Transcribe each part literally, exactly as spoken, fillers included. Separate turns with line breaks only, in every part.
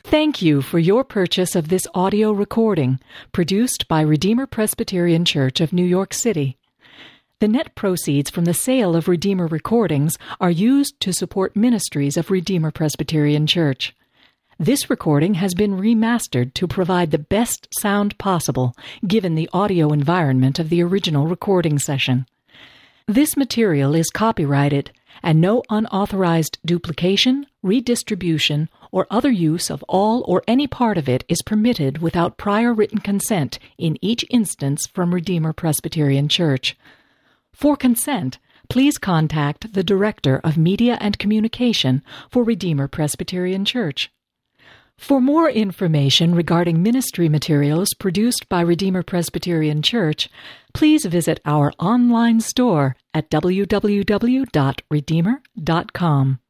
Thank you for your purchase of this audio recording, produced by Redeemer Presbyterian Church of New York City. The net proceeds from the sale of Redeemer recordings are used to support ministries of Redeemer Presbyterian Church. This recording has been remastered to provide the best sound possible, given the audio environment of the original recording session. This material is copyrighted, and no unauthorized duplication, redistribution, or other use of all or any part of it is permitted without prior written consent in each instance from Redeemer Presbyterian Church. For consent, please contact the Director of Media and Communication for Redeemer Presbyterian Church. For more information regarding ministry materials produced by Redeemer Presbyterian Church, please visit our online store at w w w dot redeemer dot com.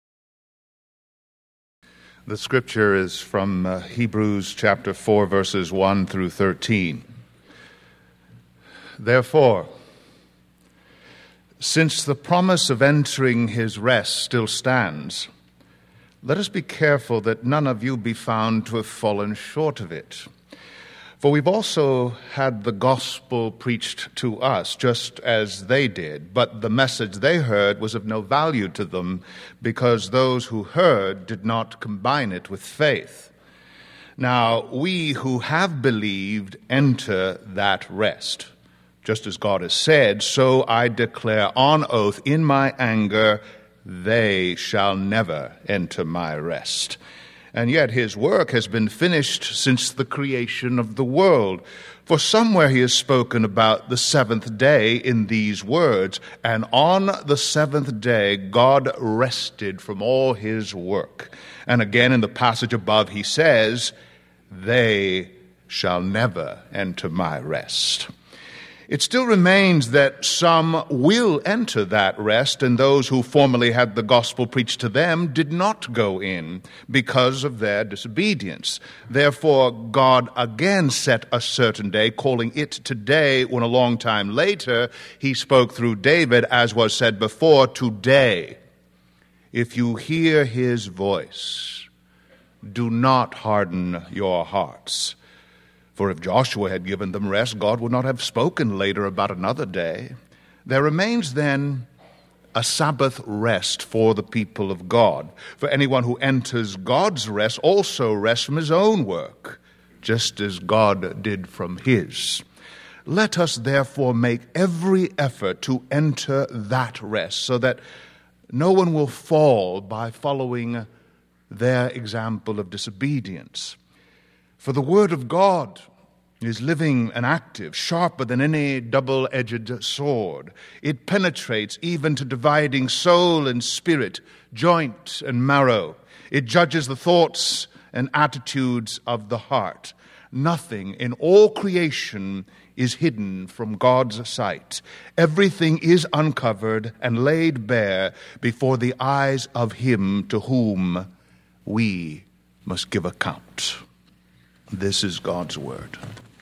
The scripture is from uh, Hebrews chapter four, verses one through thirteen. Therefore, since the promise of entering his rest still stands, let us be careful that none of you be found to have fallen short of it. For we've also had the gospel preached to us, just as they did, but the message they heard was of no value to them, because those who heard did not combine it with faith. Now, we who have believed enter that rest. Just as God has said, so I declare on oath in my anger, they shall never enter my rest. And yet his work has been finished since the creation of the world. For somewhere he has spoken about the seventh day in these words, and on the seventh day God rested from all his work. And again in the passage above he says, they shall never enter my rest. It still remains that some will enter that rest, and those who formerly had the gospel preached to them did not go in because of their disobedience. Therefore, God again set a certain day, calling it today, when a long time later he spoke through David, as was said before, today, if you hear his voice, do not harden your hearts. For if Joshua had given them rest, God would not have spoken later about another day. There remains then a Sabbath rest for the people of God. For anyone who enters God's rest also rests from his own work, just as God did from his. Let us therefore make every effort to enter that rest, so that no one will fall by following their example of disobedience. For the word of God is living and active, sharper than any double-edged sword. It penetrates even to dividing soul and spirit, joint and marrow. It judges the thoughts and attitudes of the heart. Nothing in all creation is hidden from God's sight. Everything is uncovered and laid bare before the eyes of him to whom we must give account. This is God's word.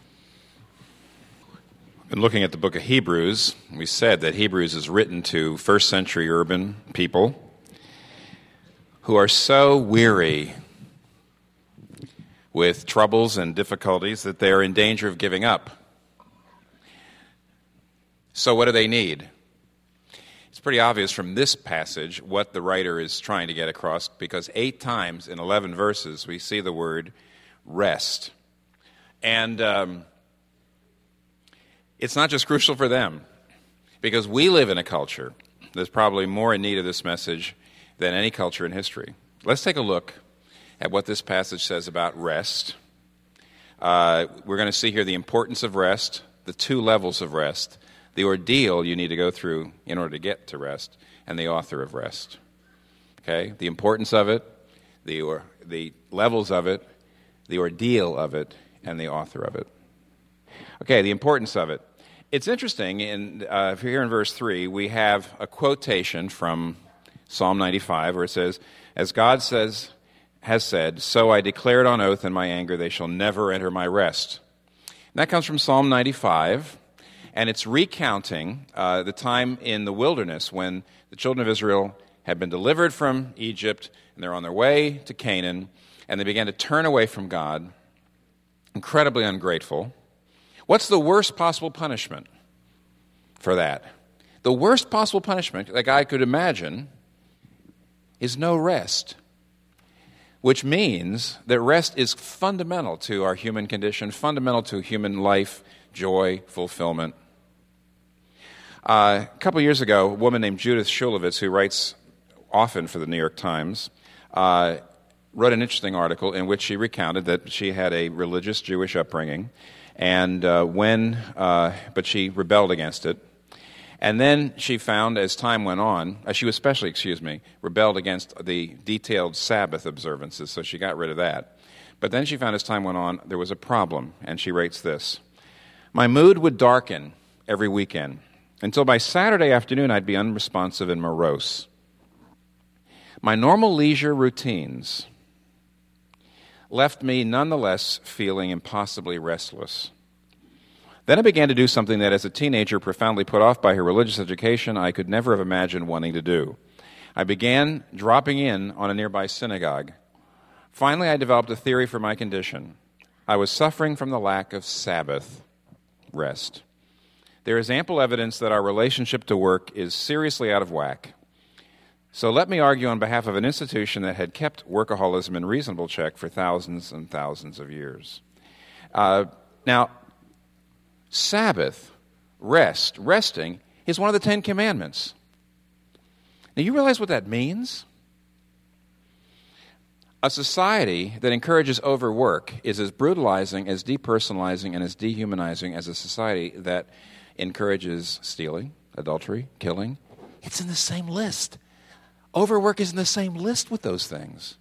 In looking at the book of Hebrews, we said that Hebrews is written to first century urban people who are so weary with troubles and difficulties that they are in danger of giving up. So what do they need? It's pretty obvious from this passage what the writer is trying to get across, because eight times in eleven verses we see the word rest. And um, it's not just crucial for them, because we live in a culture that's probably more in need of this message than any culture in history. Let's take a look at what this passage says about rest. Uh, we're going to see here the importance of rest, the two levels of rest, the ordeal you need to go through in order to get to rest, and the author of rest. Okay? The importance of it, the or, the levels of it, the ordeal of it, and the author of it. Okay, the importance of it. It's interesting, in, uh, here in verse three, we have a quotation from Psalm ninety-five where it says, as God says, has said, so I declared on oath in my anger, they shall never enter my rest. And that comes from Psalm ninety-five, and it's recounting uh, the time in the wilderness when the children of Israel had been delivered from Egypt, and they're on their way to Canaan, and they began to turn away from God, incredibly ungrateful. What's the worst possible punishment for that? The worst possible punishment that God could imagine is no rest, which means that rest is fundamental to our human condition, fundamental to human life, joy, fulfillment. Uh, a couple years ago, a woman named Judith Shulevitz, who writes often for the New York Times, uh, wrote an interesting article in which she recounted that she had a religious Jewish upbringing, and uh, when, uh, but she rebelled against it. And then she found, as time went on, uh, she especially, excuse me, rebelled against the detailed Sabbath observances, so she got rid of that. But then she found, as time went on, there was a problem, and she writes this: "My mood would darken every weekend. Until by Saturday afternoon, I'd be unresponsive and morose. My normal leisure routines left me nonetheless feeling impossibly restless. Then I began to do something that, as a teenager profoundly put off by her religious education, I could never have imagined wanting to do. I began dropping in on a nearby synagogue. Finally, I developed a theory for my condition. I was suffering from the lack of Sabbath rest. There is ample evidence that our relationship to work is seriously out of whack. So let me argue on behalf of an institution that had kept workaholism in reasonable check for thousands and thousands of years." Uh, now, Sabbath, rest, resting, is one of the Ten Commandments. Now, you realize what that means? A society that encourages overwork is as brutalizing, as depersonalizing, and as dehumanizing as a society that encourages stealing, adultery, killing. It's in the same list. Overwork is in the same list with those things.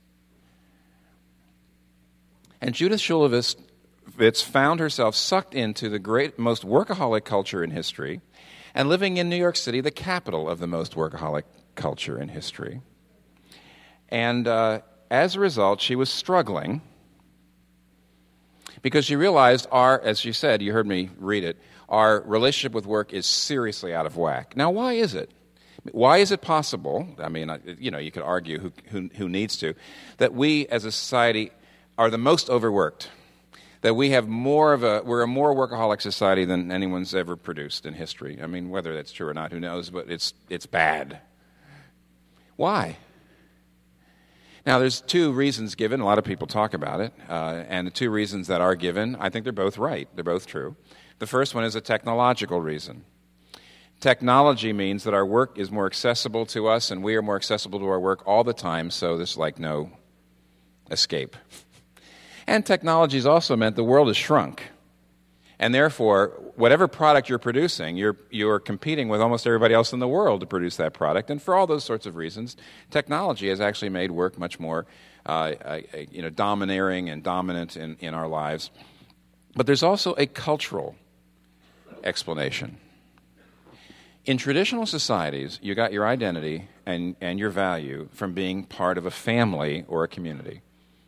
And Judith Shulevitz found herself sucked into the great, most workaholic culture in history, and living in New York City, the capital of the most workaholic culture in history. And uh, as a result, she was struggling because she realized our, as she said, you heard me read it, our relationship with work is seriously out of whack. Now, why is it? Why is it possible, I mean, you know, you could argue who, who, who needs to, that we as a society are the most overworked, that we have more of a, we're a more workaholic society than anyone's ever produced in history. I mean, whether that's true or not, who knows, but it's it's bad. Why? Now, there's two reasons given. A lot of people talk about it, uh, and the two reasons that are given, I think they're both right. They're both true. The first one is a technological reason. Technology means that our work is more accessible to us, and we are more accessible to our work all the time, so there's like no escape. And technology has also meant the world has shrunk. And therefore, whatever product you're producing, you're you're competing with almost everybody else in the world to produce that product. And for all those sorts of reasons, technology has actually made work much more uh, uh, you know, domineering and dominant in, in our lives. But there's also a cultural explanation. In traditional societies, you got your identity and, and your value from being part of a family or a community.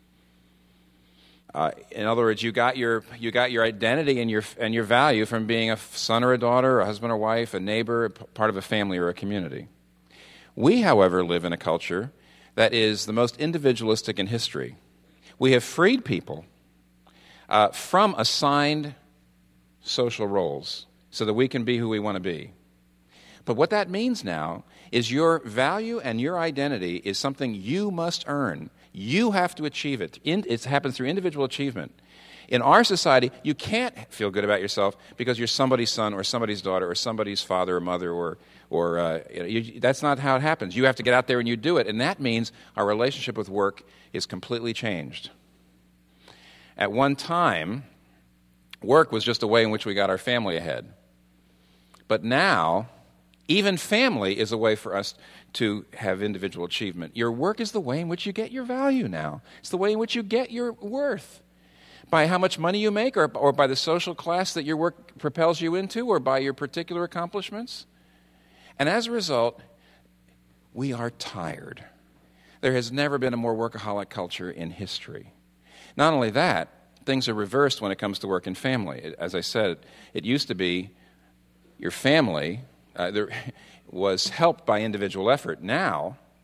Uh, in other words, you got your you got your identity and your and your value from being a son or a daughter, a husband or wife, a neighbor, part of a family or a community. We, however, live in a culture that is the most individualistic in history. We have freed people uh, from assigned social roles so that we can be who we want to be. But what that means now is your value and your identity is something you must earn. You have to achieve it. It happens through individual achievement. In our society, you can't feel good about yourself because you're somebody's son or somebody's daughter or somebody's father or mother, or or uh, you, that's not how it happens. You have to get out there and you do it, and that means our relationship with work is completely changed. At one time, work was just a way in which we got our family ahead. But now, even family is a way for us to have individual achievement. Your work is the way in which you get your value now. It's the way in which you get your worth. By how much money you make, or, or by the social class that your work propels you into, or by your particular accomplishments. And as a result, we are tired. There has never been a more workaholic culture in history. Not only that, things are reversed when it comes to work and family. As I said, it used to be your family uh, there was helped by individual effort. Now,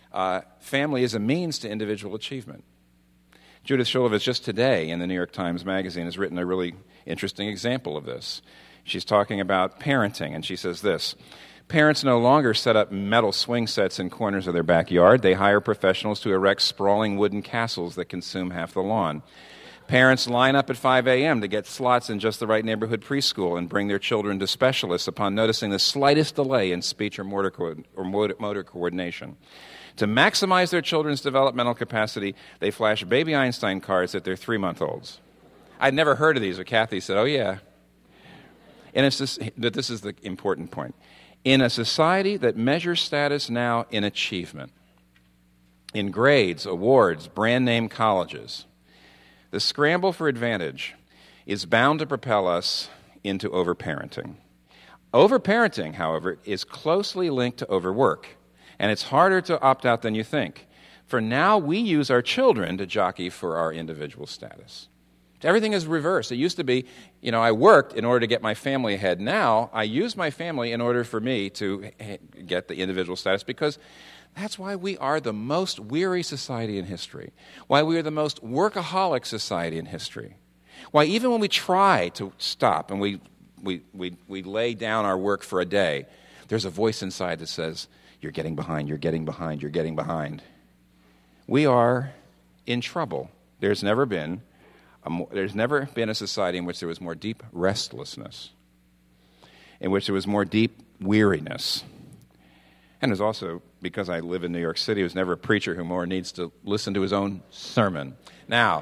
uh, family is a means to individual achievement. Judith Shulevitz just today in the New York Times Magazine has written a really interesting example of this. She's talking about parenting, and she says this: parents no longer set up metal swing sets in corners of their backyard. They hire professionals to erect sprawling wooden castles that consume half the lawn. Parents line up at five a.m. to get slots in just the right neighborhood preschool and bring their children to specialists upon noticing the slightest delay in speech or motor, co- or motor coordination. To maximize their children's developmental capacity, they flash baby Einstein cards at their three-month-olds. I'd never heard of these, but Kathy said, oh, yeah. And it's just, but this is the important point. In a society that measures status now in achievement, in grades, awards, brand-name colleges, the scramble for advantage is bound to propel us into overparenting. Overparenting, however, is closely linked to overwork. And it's harder to opt out than you think. For now, we use our children to jockey for our individual status. Everything is reversed. It used to be, you know, I worked in order to get my family ahead. Now, I use my family in order for me to get the individual status, because that's why we are the most weary society in history, why we are the most workaholic society in history, why even when we try to stop and we, we, we, we lay down our work for a day, there's a voice inside that says, you're getting behind, you're getting behind, you're getting behind. We are in trouble. There's never been a more, there's never been a society in which there was more deep restlessness, in which there was more deep weariness. And there's also, because I live in New York City, there's never a preacher who more needs to listen to his own sermon. Now,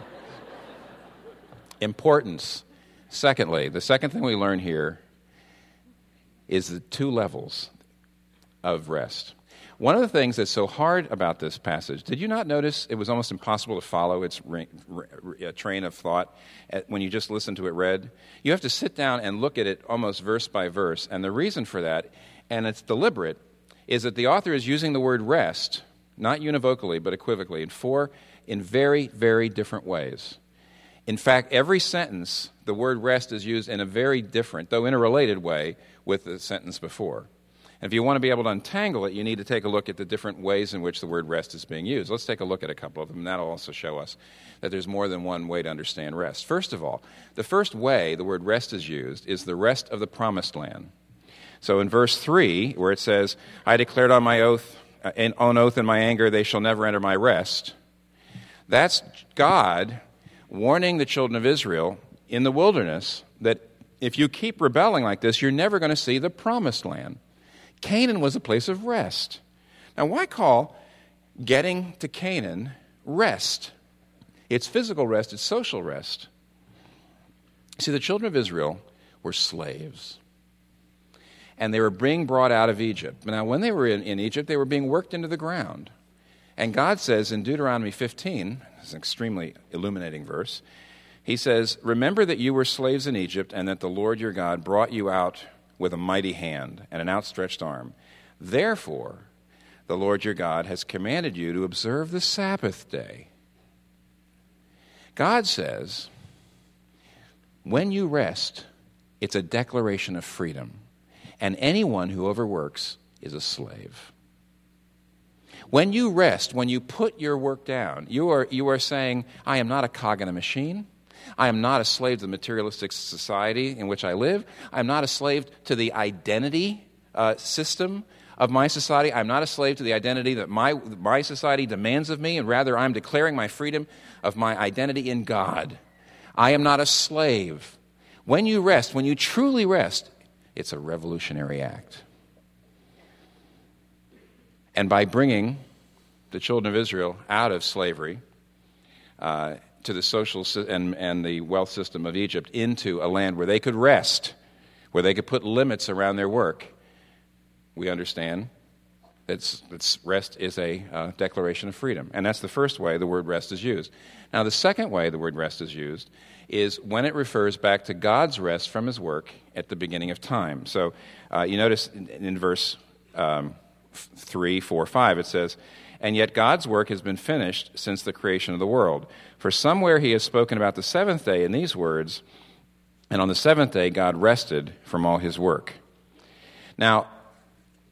importance. Secondly, the second thing we learn here is the two levels of rest. One of the things that's so hard about this passage, did you not notice it was almost impossible to follow its re- re- train of thought at, when you just listened to it read? You have to sit down and look at it almost verse by verse, and the reason for that, and it's deliberate, is that the author is using the word rest, not univocally but equivocally, in four, in very, very different ways. In fact, every sentence, the word rest is used in a very different, though interrelated way, with the sentence before. And if you want to be able to untangle it, you need to take a look at the different ways in which the word rest is being used. Let's take a look at a couple of them, and that'll also show us that there's more than one way to understand rest. First of all, the first way the word rest is used is the rest of the promised land. So in verse three, where it says, I declared on my oath, uh, on oath in my anger, they shall never enter my rest, that's God warning the children of Israel in the wilderness that if you keep rebelling like this, you're never going to see the promised land. Canaan was a place of rest. Now, why call getting to Canaan rest? It's physical rest, it's social rest. See, the children of Israel were slaves. And they were being brought out of Egypt. Now, when they were in, in Egypt, they were being worked into the ground. And God says in Deuteronomy fifteen, it's an extremely illuminating verse, he says, remember that you were slaves in Egypt and that the Lord your God brought you out with a mighty hand and an outstretched arm. Therefore, the Lord your God has commanded you to observe the Sabbath day. God says, when you rest, it's a declaration of freedom. And anyone who overworks is a slave. When you rest, when you put your work down, you are, you are saying, I am not a cog in a machine. I am not a slave to the materialistic society in which I live. I am not a slave to the identity uh, system of my society. I'm not a slave to the identity that my, my society demands of me, and rather I'm declaring my freedom of my identity in God. I am not a slave. When you rest, when you truly rest, it's a revolutionary act. And by bringing the children of Israel out of slavery uh, to the social si- and, and the wealth system of Egypt into a land where they could rest, where they could put limits around their work, we understand that rest is a uh, declaration of freedom. And that's the first way the word rest is used. Now, the second way the word rest is used is when it refers back to God's rest from his work at the beginning of time. So uh, you notice in, in verse um, three, four, five, it says, and yet God's work has been finished since the creation of the world. For somewhere he has spoken about the seventh day in these words, and on the seventh day God rested from all his work. Now,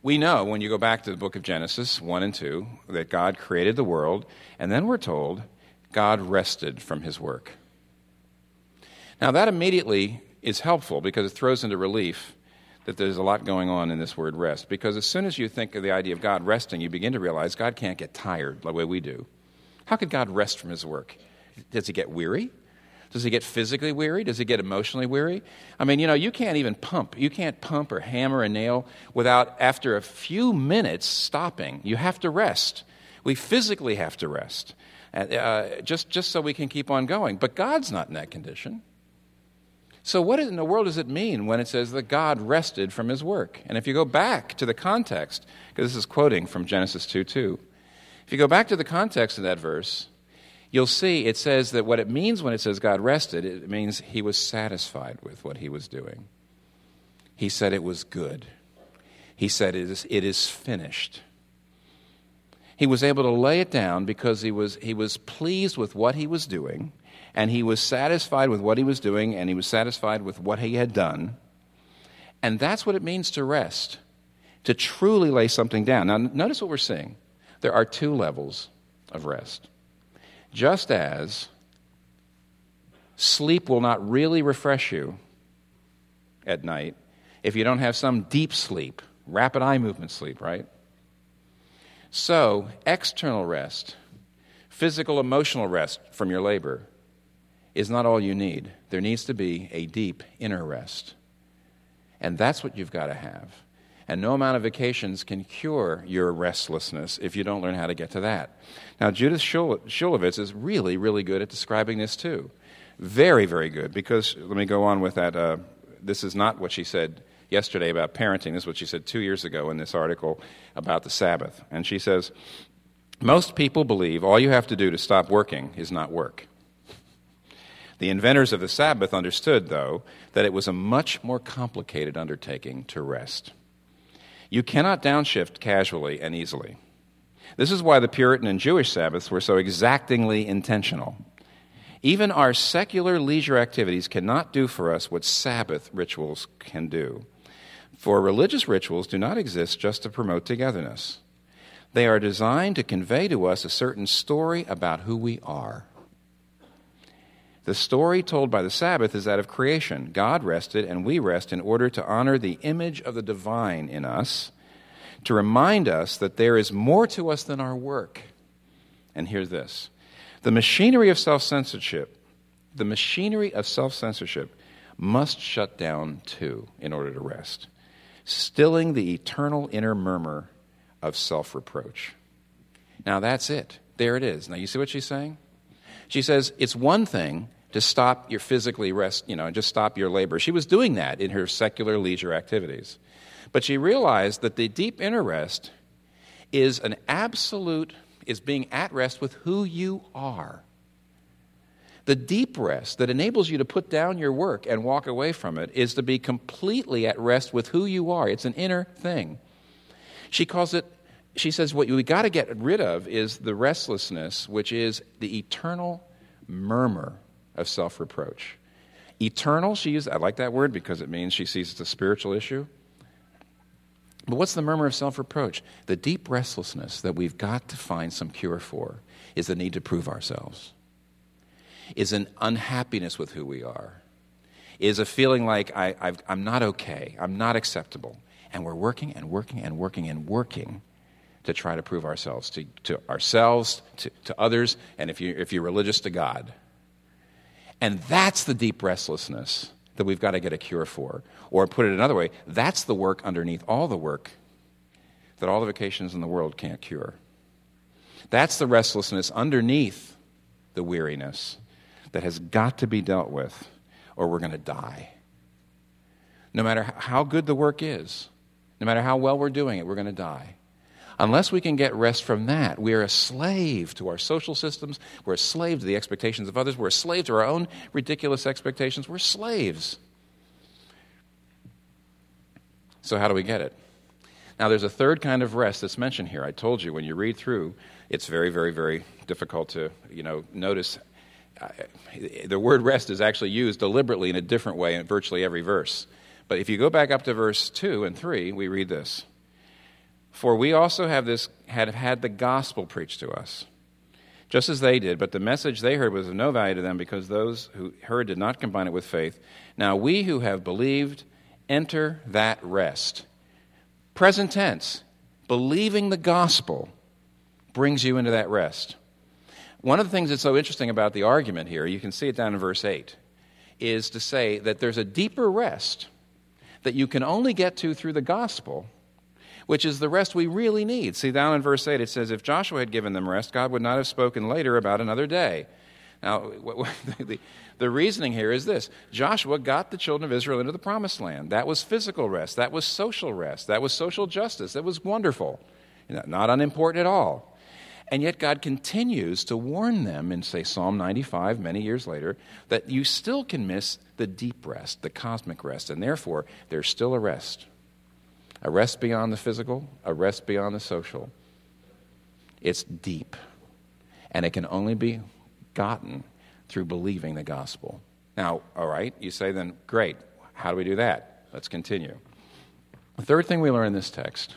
We know when you go back to the book of Genesis one and two that God created the world, and then we're told God rested from his work. Now that immediately is helpful because it throws into relief that there's a lot going on in this word rest. Because as soon as you think of the idea of God resting, you begin to realize God can't get tired the way we do. How could God rest from his work? Does he get weary? Does he get physically weary? Does he get emotionally weary? I mean, you know, you can't even pump. You can't pump or hammer a nail without, after a few minutes, stopping. You have to rest. We physically have to rest, uh, just, just so we can keep on going. But God's not in that condition. So what in the world does it mean when it says that God rested from his work? And if you go back to the context, because this is quoting from Genesis two two, if you go back to the context of that verse, you'll see it says that what it means when it says God rested, it means he was satisfied with what he was doing. He said it was good. He said it is, it is finished. He was able to lay it down because he was, he was pleased with what he was doing, and he was satisfied with what he was doing, and he was satisfied with what he had done. And that's what it means to rest, to truly lay something down. Now, notice what we're seeing. There are two levels of rest. Just as sleep will not really refresh you at night if you don't have some deep sleep, rapid eye movement sleep, right? So, external rest, physical, emotional rest from your labor, is not all you need. There needs to be a deep inner rest. And that's what you've got to have. And no amount of vacations can cure your restlessness if you don't learn how to get to that. Now, Judith Shulevitz is really, really good at describing this too. Very, very good, because, let me go on with that. Uh, this is not what she said yesterday about parenting. This is what she said two years ago in this article about the Sabbath. And she says, most people believe all you have to do to stop working is not work. The inventors of the Sabbath understood, though, that it was a much more complicated undertaking to rest. You cannot downshift casually and easily. This is why the Puritan and Jewish Sabbaths were so exactingly intentional. Even our secular leisure activities cannot do for us what Sabbath rituals can do. For religious rituals do not exist just to promote togetherness. They are designed to convey to us a certain story about who we are. The story told by the Sabbath is that of creation. God rested, and we rest in order to honor the image of the divine in us, to remind us that there is more to us than our work. And hear this. The machinery of self-censorship, the machinery of self-censorship must shut down too in order to rest, stilling the eternal inner murmur of self-reproach. Now that's it. There it is. Now you see what she's saying? She says it's one thing to stop your physically rest, you know, and just stop your labor. She was doing that in her secular leisure activities. But she realized that the deep inner rest is an absolute, is being at rest with who you are. The deep rest that enables you to put down your work and walk away from it is to be completely at rest with who you are. It's an inner thing. She calls it, she says what we got to get rid of is the restlessness, which is the eternal murmur of self-reproach. Eternal, she used, I like that word because it means she sees it's a spiritual issue. But what's the murmur of self-reproach? The deep restlessness that we've got to find some cure for is the need to prove ourselves, is an unhappiness with who we are, is a feeling like I, I've, I'm not okay, I'm not acceptable. And we're working and working and working and working to try to prove ourselves to, to ourselves, to, to others, and if, you, if you're religious, to God. And that's the deep restlessness that we've got to get a cure for. Or put it another way, that's the work underneath all the work that all the vacations in the world can't cure. That's the restlessness underneath the weariness that has got to be dealt with, or we're going to die. No matter how good the work is, no matter how well we're doing it, we're going to die. Unless we can get rest from that, we are a slave to our social systems. We're a slave to the expectations of others. We're a slave to our own ridiculous expectations. We're slaves. So how do we get it? Now, there's a third kind of rest that's mentioned here. I told you, when you read through, it's very, very, very difficult to, you know, notice. Uh, the word rest is actually used deliberately in a different way in virtually every verse. But if you go back up to verse two and three, we read this. For we also have this had had the gospel preached to us, just as they did, but the message they heard was of no value to them because those who heard did not combine it with faith. Now we who have believed enter that rest. Present tense, believing the gospel brings you into that rest. One of the things that's so interesting about the argument here, you can see it down in verse eight, is to say that there's a deeper rest that you can only get to through the gospel, which is the rest we really need. See, down in verse eight it says, if Joshua had given them rest, God would not have spoken later about another day. Now, the, the reasoning here is this. Joshua got the children of Israel into the promised land. That was physical rest. That was social rest. That was social justice. That was wonderful. Not unimportant at all. And yet God continues to warn them in, say, Psalm ninety-five, many years later, that you still can miss the deep rest, the cosmic rest, and therefore there's still a rest. A rest beyond the physical, a rest beyond the social. It's deep, and it can only be gotten through believing the gospel. Now, all right, you say then, great, how do we do that? Let's continue. The third thing we learn in this text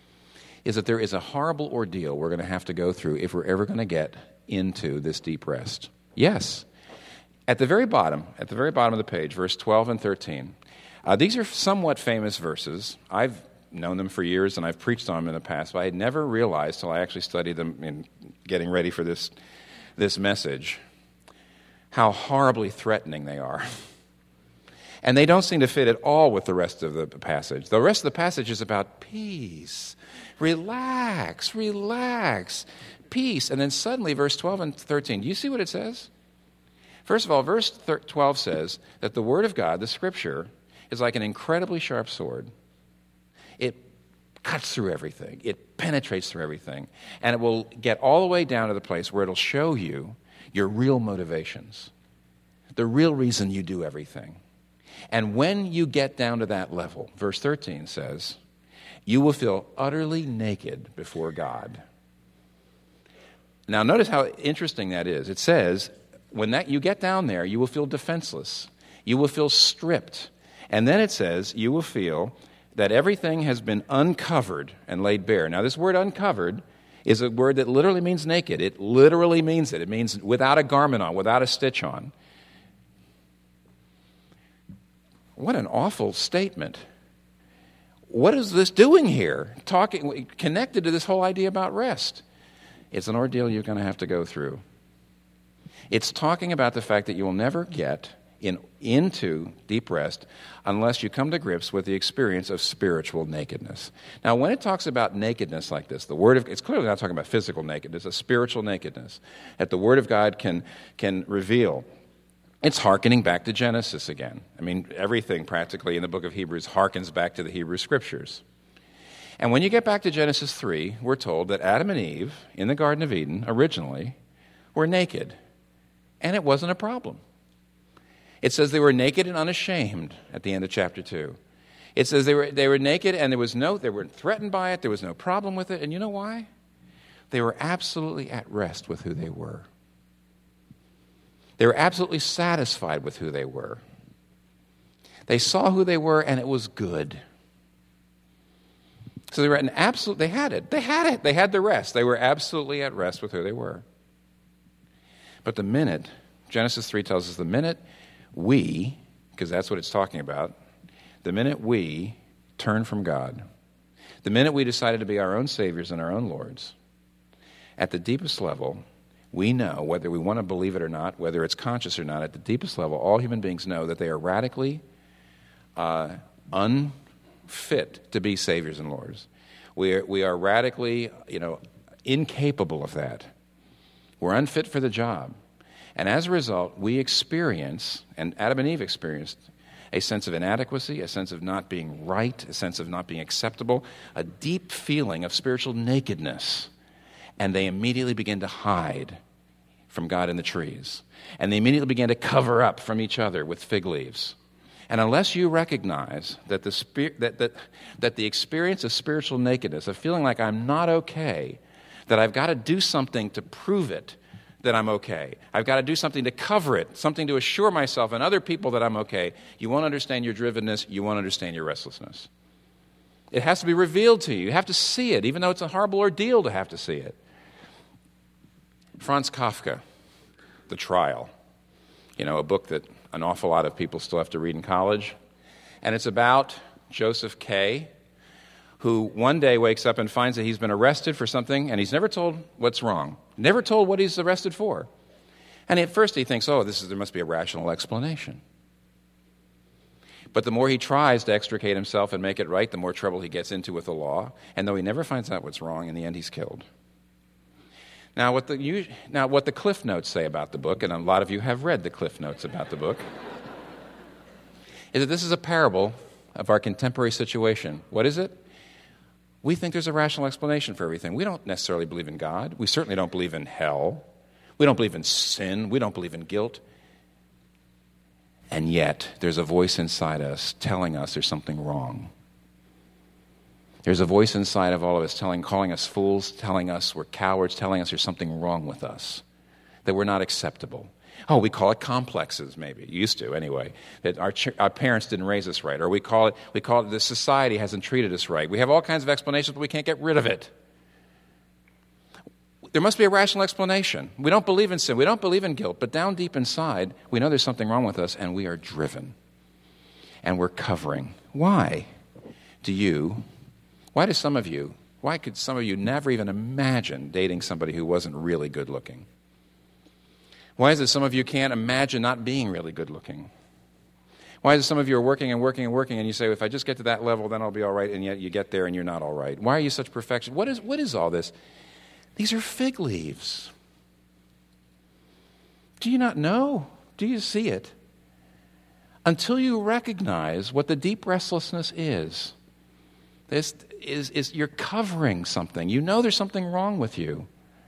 is that there is a horrible ordeal we're going to have to go through if we're ever going to get into this deep rest. Yes. At the very bottom, at the very bottom of the page, verse twelve and thirteen, uh, these are somewhat famous verses. I've known them for years, and I've preached on them in the past, but I had never realized till I actually studied them in getting ready for this, this message how horribly threatening they are. And they don't seem to fit at all with the rest of the passage. The rest of the passage is about peace. Relax, relax, peace. And then suddenly, verse twelve and thirteen, do you see what it says? First of all, verse twelve says that the Word of God, the Scripture, is like an incredibly sharp sword. It cuts through everything. It penetrates through everything. And it will get all the way down to the place where it'll show you your real motivations, the real reason you do everything. And when you get down to that level, verse thirteen says, you will feel utterly naked before God. Now, notice how interesting that is. It says, when that you get down there, you will feel defenseless. You will feel stripped. And then it says, you will feel that everything has been uncovered and laid bare. Now, this word uncovered is a word that literally means naked. It literally means it. It means without a garment on, without a stitch on. What an awful statement. What is this doing here? Talking, connected to this whole idea about rest. It's an ordeal you're going to have to go through. It's talking about the fact that you will never get in, into deep rest unless you come to grips with the experience of spiritual nakedness. Now, when it talks about nakedness like this, the Word of it's clearly not talking about physical nakedness, a spiritual nakedness that the Word of God can can reveal. It's hearkening back to Genesis again. I mean, everything practically in the book of Hebrews harkens back to the Hebrew Scriptures. And when you get back to Genesis three, we're told that Adam and Eve in the Garden of Eden originally were naked, and it wasn't a problem. It says they were naked and unashamed at the end of chapter two. It says they were they were naked and there was no they weren't threatened by it, there was no problem with it, and you know why? They were absolutely at rest with who they were. They were absolutely satisfied with who they were. They saw who they were, and it was good. So they were at an absolute, they had it. They had it. They had the rest. They were absolutely at rest with who they were. But the minute, Genesis three tells us the minute we, because that's what it's talking about, the minute we turn from God, the minute we decided to be our own saviors and our own lords, at the deepest level, we know, whether we want to believe it or not, whether it's conscious or not, at the deepest level, all human beings know that they are radically uh, unfit to be saviors and lords. We are, we are radically, you know, incapable of that. We're unfit for the job. And as a result, we experience, and Adam and Eve experienced, a sense of inadequacy, a sense of not being right, a sense of not being acceptable, a deep feeling of spiritual nakedness. And they immediately begin to hide from God in the trees. And they immediately began to cover up from each other with fig leaves. And unless you recognize that the spi- that, that, that the experience of spiritual nakedness, of feeling like I'm not okay, that I've got to do something to prove it that I'm okay, I've got to do something to cover it, something to assure myself and other people that I'm okay, you won't understand your drivenness, you won't understand your restlessness. It has to be revealed to you. You have to see it, even though it's a horrible ordeal to have to see it. Franz Kafka, The Trial. You know, a book that an awful lot of people still have to read in college. And it's about Joseph K., who one day wakes up and finds that he's been arrested for something, and he's never told what's wrong, never told what he's arrested for. And at first he thinks, oh, this is, there must be a rational explanation. But the more he tries to extricate himself and make it right, the more trouble he gets into with the law. And though he never finds out what's wrong, in the end he's killed. Now what the, now, what the Cliff Notes say about the book, and a lot of you have read the Cliff Notes about the book, is that this is a parable of our contemporary situation. What is it? We think there's a rational explanation for everything. We don't necessarily believe in God. We certainly don't believe in hell. We don't believe in sin. We don't believe in guilt. And yet, there's a voice inside us telling us there's something wrong. There's a voice inside of all of us telling, calling us fools, telling us we're cowards, telling us there's something wrong with us, that we're not acceptable. Oh, we call it complexes, maybe. Used to, anyway. That our, ch- our parents didn't raise us right. Or we call it, we call it the society hasn't treated us right. We have all kinds of explanations, but we can't get rid of it. There must be a rational explanation. We don't believe in sin. We don't believe in guilt. But down deep inside, we know there's something wrong with us, and we are driven. And we're covering. Why do you, why do some of you, why could some of you never even imagine dating somebody who wasn't really good looking? Why is it some of you can't imagine not being really good looking? Why is it some of you are working and working and working and you say, if I just get to that level, then I'll be all right, and yet you get there and you're not all right? Why are you such perfection? What is, what is all this? These are fig leaves. Do you not know? Do you see it? Until you recognize what the deep restlessness is, this is, is you're covering something. You know there's something wrong with you.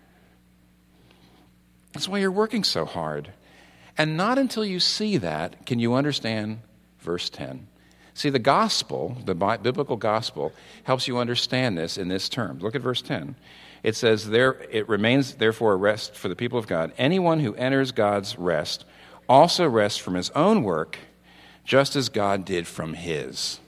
That's why you're working so hard. And not until you see that can you understand verse ten. See, the gospel, the biblical gospel, helps you understand this in this term. Look at verse ten. It says, "There it remains therefore a rest for the people of God. Anyone who enters God's rest also rests from his own work, just as God did from his."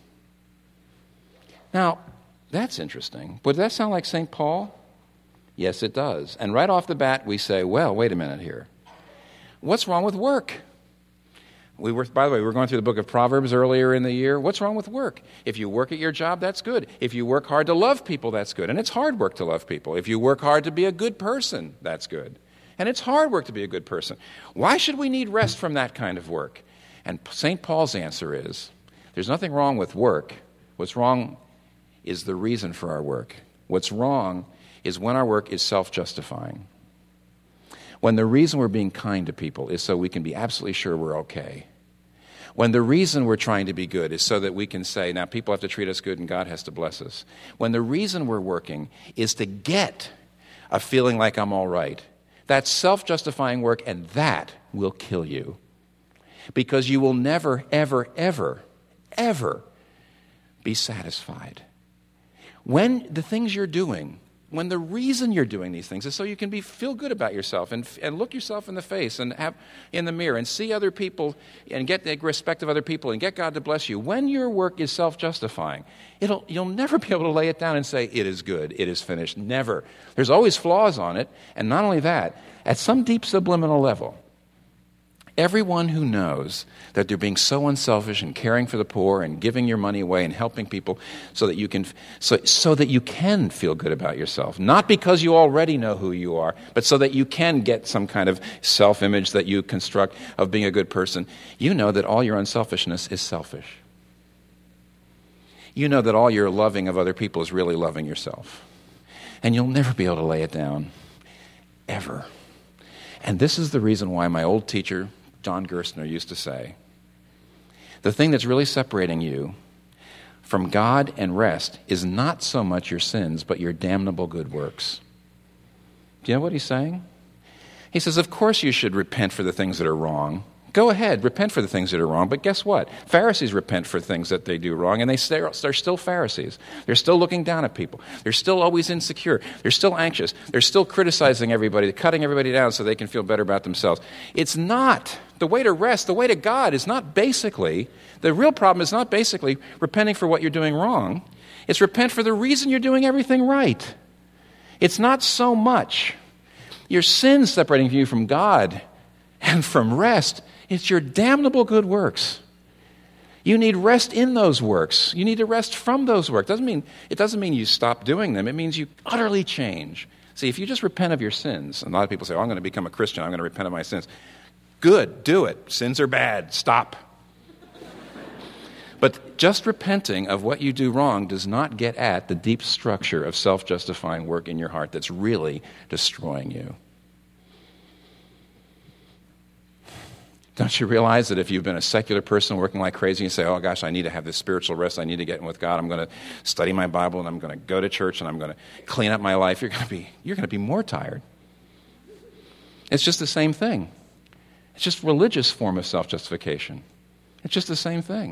Now, that's interesting. Would that sound like Saint Paul? Yes, it does. And right off the bat, we say, well, wait a minute here. What's wrong with work? We were, by the way, we were going through the book of Proverbs earlier in the year. What's wrong with work? If you work at your job, that's good. If you work hard to love people, that's good. And it's hard work to love people. If you work hard to be a good person, that's good. And it's hard work to be a good person. Why should we need rest from that kind of work? And Saint Paul's answer is, there's nothing wrong with work. What's wrong is the reason for our work. What's wrong is when our work is self-justifying. When the reason we're being kind to people is so we can be absolutely sure we're okay. When the reason we're trying to be good is so that we can say, now people have to treat us good and God has to bless us. When the reason we're working is to get a feeling like I'm all right, that's self-justifying work, and that will kill you. Because you will never, ever, ever, ever be satisfied. When the things you're doing, when the reason you're doing these things is so you can be feel good about yourself and and look yourself in the face and have in the mirror and see other people and get the respect of other people and get God to bless you. When your work is self-justifying, it'll you'll never be able to lay it down and say it is good, it is finished. Never. There's always flaws on it, and not only that, at some deep subliminal level, everyone who knows that they're being so unselfish and caring for the poor and giving your money away and helping people so that you can so, so that you can feel good about yourself, not because you already know who you are, but so that you can get some kind of self-image that you construct of being a good person, you know that all your unselfishness is selfish. You know that all your loving of other people is really loving yourself. And you'll never be able to lay it down, ever. And this is the reason why my old teacher, John Gerstner, used to say, the thing that's really separating you from God and rest is not so much your sins, but your damnable good works. Do you know what he's saying? He says, of course you should repent for the things that are wrong. Go ahead, repent for the things that are wrong. But guess what? Pharisees repent for things that they do wrong, and they stay, they're still Pharisees. They're still looking down at people. They're still always insecure. They're still anxious. They're still criticizing everybody, cutting everybody down so they can feel better about themselves. It's not. The way to rest, the way to God is not basically, the real problem is not basically repenting for what you're doing wrong. It's repent for the reason you're doing everything right. It's not so much your sins separating you from God and from rest. It's your damnable good works. You need rest in those works. You need to rest from those works. Doesn't mean, it doesn't mean you stop doing them. It means you utterly change. See, if you just repent of your sins, and a lot of people say, oh, I'm going to become a Christian, I'm going to repent of my sins. Good, do it. Sins are bad. Stop. But just repenting of what you do wrong does not get at the deep structure of self-justifying work in your heart that's really destroying you. Don't you realize that if you've been a secular person working like crazy, you say, oh gosh, I need to have this spiritual rest, I need to get in with God, I'm going to study my Bible, and I'm going to go to church, and I'm going to clean up my life, you're going to be, you're going to be more tired. It's just the same thing. It's just a religious form of self-justification. It's just the same thing.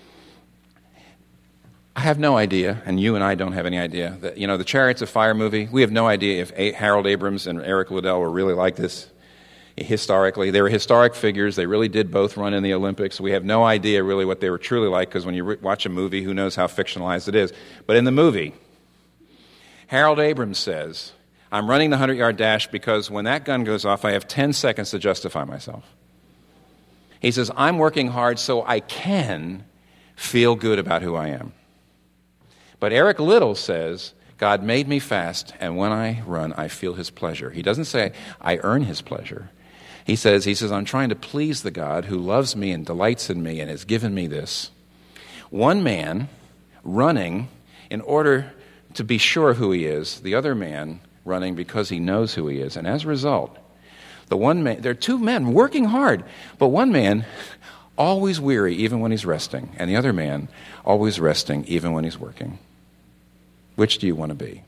I have no idea, and you and I don't have any idea, that, you know, the Chariots of Fire movie, we have no idea if A- Harold Abrams and Eric Liddell were really like this. Historically, they were historic figures. They really did both run in the Olympics. We have no idea really what they were truly like, because when you re- watch a movie, who knows how fictionalized it is. But in the movie, Harold Abrams says, I'm running the hundred-yard dash because when that gun goes off, I have ten seconds to justify myself. He says, I'm working hard so I can feel good about who I am. But Eric Liddell says, God made me fast, and when I run, I feel his pleasure. He doesn't say, I earn his pleasure. He says, he says, I'm trying to please the God who loves me and delights in me and has given me this. One man running in order to be sure who he is, the other man running because he knows who he is. And as a result, the one man, there are two men working hard, but one man always weary even when he's resting, and the other man always resting even when he's working. Which do you want to be?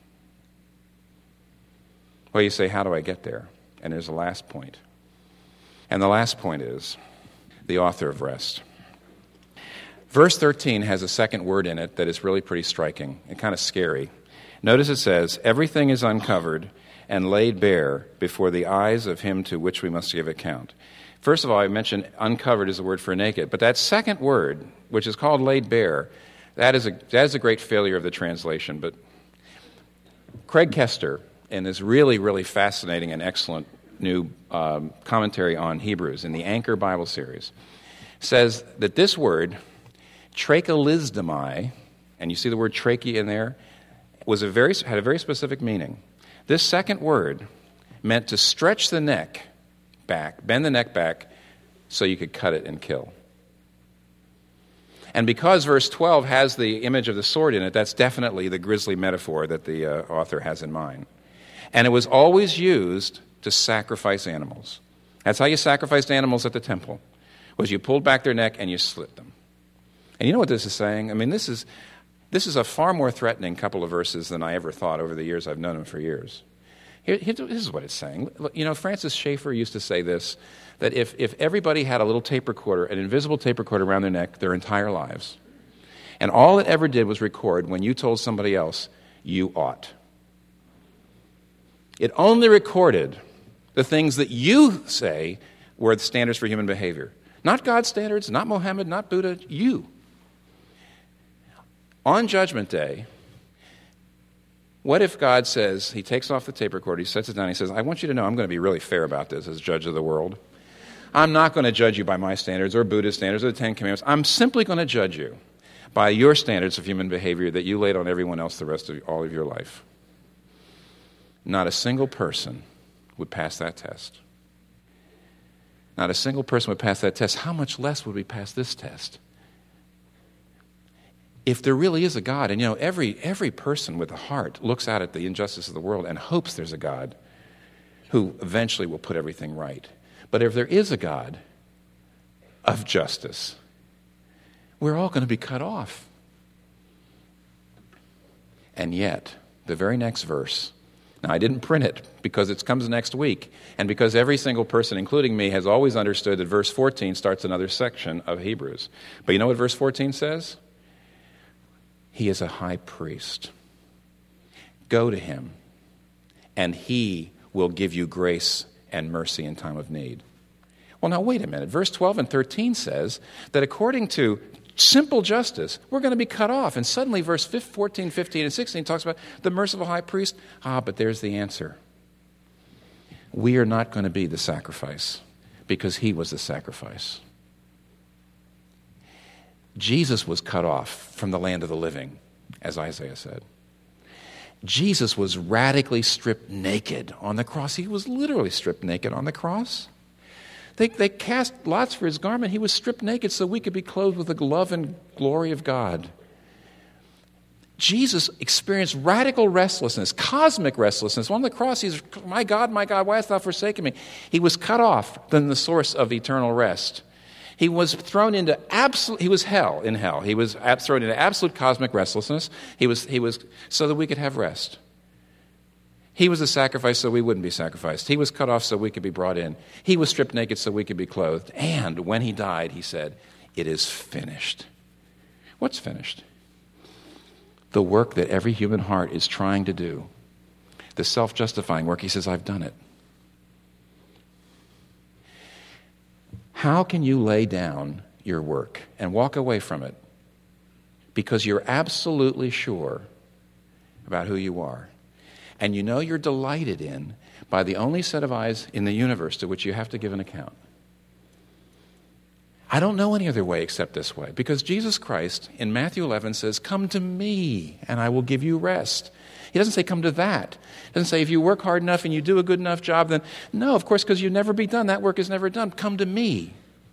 Well, you say, how do I get there? And there's a last point. And the last point is the author of rest. Verse thirteen has a second word in it that is really pretty striking and kind of scary. Notice it says, everything is uncovered and laid bare before the eyes of him to which we must give account. First of all, I mentioned uncovered is the word for naked, but that second word, which is called laid bare, that is a, that is a great failure of the translation. But Craig Kester, in this really, really fascinating and excellent new um, commentary on Hebrews in the Anchor Bible series, says that this word, trachalisdamai, and you see the word trachea in there, was a very had a very specific meaning. This second word meant to stretch the neck back, bend the neck back, so you could cut it and kill. And because verse twelve has the image of the sword in it, that's definitely the grisly metaphor that the uh, author has in mind. And it was always used to sacrifice animals. That's how you sacrificed animals at the temple, was you pulled back their neck and you slit them. And you know what this is saying? I mean, this is this is a far more threatening couple of verses than I ever thought over the years. I've known him for years. Here, here, this is what it's saying. You know, Francis Schaeffer used to say this, that if, if everybody had a little tape recorder, an invisible tape recorder around their neck their entire lives, and all it ever did was record when you told somebody else, you ought. It only recorded the things that you say were the standards for human behavior. Not God's standards, not Mohammed, not Buddha, you. On Judgment Day, what if God says, he takes off the tape recorder, he sets it down, he says, I want you to know I'm going to be really fair about this as judge of the world. I'm not going to judge you by my standards or Buddha's standards or the Ten Commandments. I'm simply going to judge you by your standards of human behavior that you laid on everyone else the rest of all of your life. Not a single person would pass that test. Not a single person would pass that test. How much less would we pass this test? If there really is a God, and you know, every every person with a heart looks out at the injustice of the world and hopes there's a God who eventually will put everything right. But if there is a God of justice, we're all going to be cut off. And yet, the very next verse Now, I didn't print it because it comes next week, and because every single person, including me, has always understood that verse fourteen starts another section of Hebrews. But you know what verse fourteen says? He is a high priest. Go to him, and he will give you grace and mercy in time of need. Well, now, wait a minute. Verse twelve and thirteen says that according to simple justice, we're going to be cut off. And suddenly, verse fourteen, fifteen, and sixteen talks about the merciful high priest. Ah, but there's the answer. We are not going to be the sacrifice because he was the sacrifice. Jesus was cut off from the land of the living, as Isaiah said. Jesus was radically stripped naked on the cross. He was literally stripped naked on the cross. They, they cast lots for his garment. He was stripped naked so we could be clothed with the love and glory of God. Jesus experienced radical restlessness, cosmic restlessness. On the cross, he's, my God, my God, why hast thou forsaken me? He was cut off from the source of eternal rest. He was thrown into absolute, he was hell, in hell. He was thrown into absolute cosmic restlessness. He was, he was, so that we could have rest. He was a sacrifice so we wouldn't be sacrificed. He was cut off so we could be brought in. He was stripped naked so we could be clothed. And when he died, he said, it is finished. What's finished? The work that every human heart is trying to do. The self-justifying work. He says, I've done it. How can you lay down your work and walk away from it because you're absolutely sure about who you are? And you know you're delighted in by the only set of eyes in the universe to which you have to give an account. I don't know any other way except this way, because Jesus Christ in Matthew eleven says, come to me and I will give you rest. He doesn't say come to that. He doesn't say if you work hard enough and you do a good enough job, then no, of course, because you'll never be done. That work is never done. Come to me.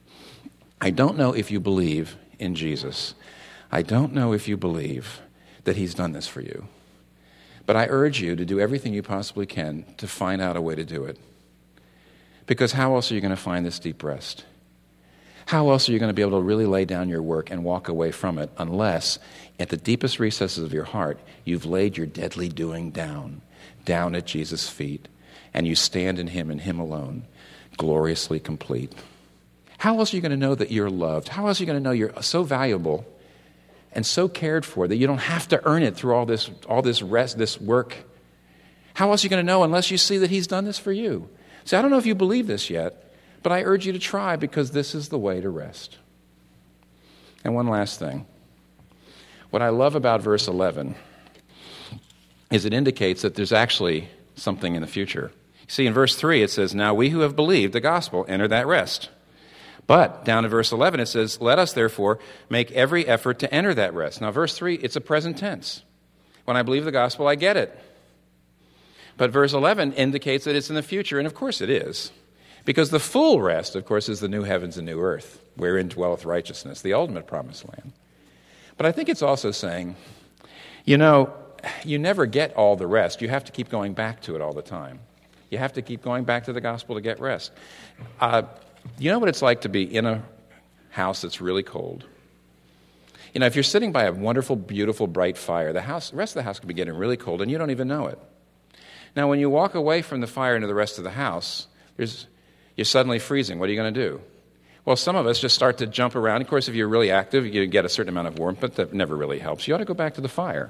I don't know if you believe in Jesus. I don't know if you believe that he's done this for you. But I urge you to do everything you possibly can to find out a way to do it. Because how else are you going to find this deep rest? How else are you going to be able to really lay down your work and walk away from it unless at the deepest recesses of your heart you've laid your deadly doing down, down at Jesus' feet, and you stand in him and him alone, gloriously complete? How else are you going to know that you're loved? How else are you going to know you're so valuable and so cared for that you don't have to earn it through all this all this rest, this work? How else are you going to know unless you see that he's done this for you? See, I don't know if you believe this yet, but I urge you to try, because this is the way to rest. And one last thing. What I love about verse eleven is it indicates that there's actually something in the future. See, in verse three it says, now we who have believed the gospel enter that rest. But down in verse eleven, it says, let us therefore make every effort to enter that rest. Now, verse three, it's a present tense. When I believe the gospel, I get it. But verse eleven indicates that it's in the future, and of course it is. Because the full rest, of course, is the new heavens and new earth, wherein dwelleth righteousness, the ultimate promised land. But I think it's also saying, you know, you never get all the rest. You have to keep going back to it all the time. You have to keep going back to the gospel to get rest. Uh, You know what it's like to be in a house that's really cold? You know, if you're sitting by a wonderful, beautiful, bright fire, the house, the rest of the house could be getting really cold, and you don't even know it. Now, when you walk away from the fire into the rest of the house, there's, you're suddenly freezing. What are you going to do? Well, some of us just start to jump around. Of course, if you're really active, you get a certain amount of warmth, but that never really helps. You ought to go back to the fire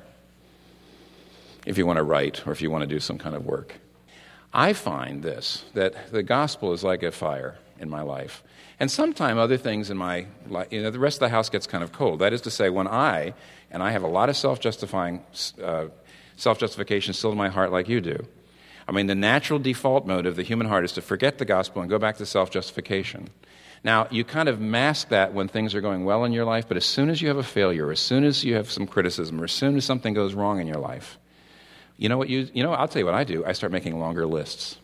if you want to write or if you want to do some kind of work. I find this, that the gospel is like a fire in my life. And sometime other things in my life, you know, the rest of the house gets kind of cold. That is to say, when I, and I have a lot of self-justifying, uh, self-justification still in my heart like you do. I mean, the natural default mode of the human heart is to forget the gospel and go back to self-justification. Now, you kind of mask that when things are going well in your life, but as soon as you have a failure, as soon as you have some criticism, or as soon as something goes wrong in your life, you know what you, you know, I'll tell you what I do. I start making longer lists.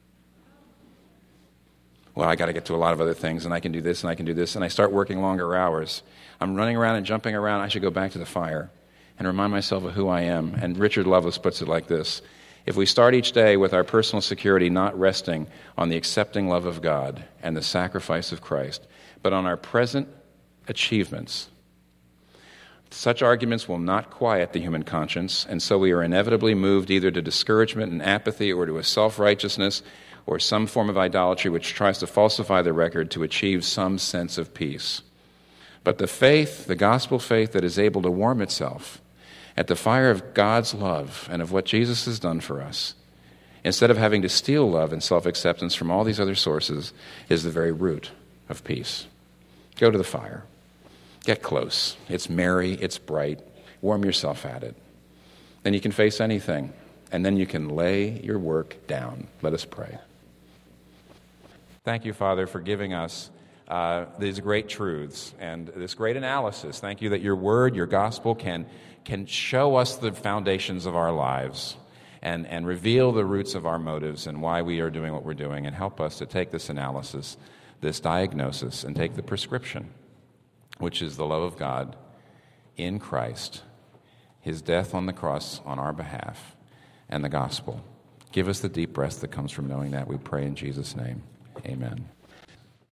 Well, I got to get to a lot of other things, and I can do this, and I can do this, and I start working longer hours. I'm running around and jumping around. I should go back to the fire and remind myself of who I am. And Richard Lovelace puts it like this: if we start each day with our personal security not resting on the accepting love of God and the sacrifice of Christ, but on our present achievements, Such arguments will not quiet the human conscience, and so we are inevitably moved either to discouragement and apathy or to a self-righteousness or some form of idolatry which tries to falsify the record to achieve some sense of peace. But the faith, the gospel faith that is able to warm itself at the fire of God's love and of what Jesus has done for us, instead of having to steal love and self-acceptance from all these other sources, is the very root of peace. Go to the fire. Get close. It's merry, it's bright. Warm yourself at it. Then you can face anything, and then you can lay your work down. Let us pray. Thank you, Father, for giving us uh, these great truths and this great analysis. Thank you that your word, your gospel, can, can show us the foundations of our lives and, and reveal the roots of our motives and why we are doing what we're doing, and help us to take this analysis, this diagnosis, and take the prescription, which is the love of God in Christ, his death on the cross on our behalf, and the gospel. Give us the deep rest that comes from knowing that. We pray in Jesus' name. Amen.